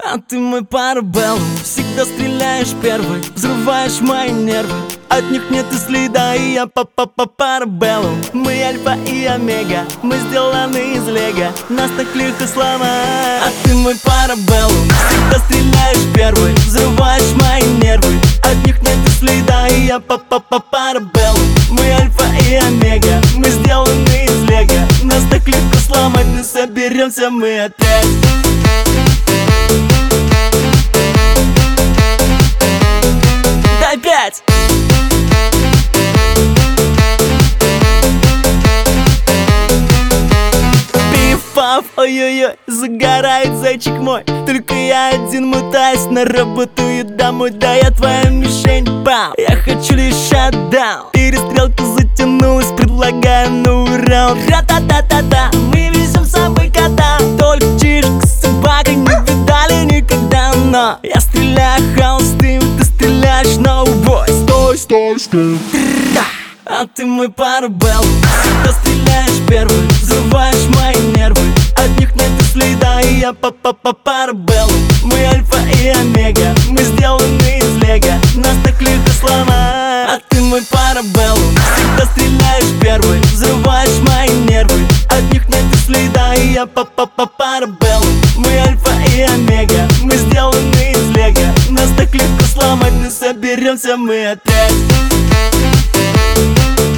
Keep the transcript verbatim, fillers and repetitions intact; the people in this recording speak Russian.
А ты мой парабеллум, всегда стреляешь первый, взрываешь мои нервы. От них нет и следа, и я па-па-па парабеллум. Мы альфа и омега, мы сделаны из лего, нас так легко сломать. А ты мой парабеллум, всегда стреляешь первый, взрываешь мои нервы. От них нет и следа, и я па-па-па парабеллум. Мы альфа и омега, мы сделаны из лего, нас так легко сломать, но соберемся мы опять. Дай пять! Пиф-паф, ой-ой-ой, загорает зайчик мой. Только я один мотаюсь на работу и домой. Да я твоя мишень, бам! Я хочу лишь шатдаун. Перестрелка затянулась, предлагаю новый раунд. Ра-та-та-та-та, мы везем с собой кота. Только чижик с собакой не видали никогда. Но я стреляю хаос, ты, ты стреляешь ноубой. Стой, стой, стой. А ты мой парабеллум, всегда стреляешь первый, взрываешь мои нервы. От них нет и следа, и я па-па-па парабеллум. Мы альфа и омега, мы сделаны из лего, нас так легко сломать. А ты мой парабеллум, всегда стреляешь первый, взрываешь мои нервы. От них нет и следа, и я па-па-па парабеллум. Мы альфа и омега, мы сделаны из лего, нас так легко сломать, но соберемся мы опять.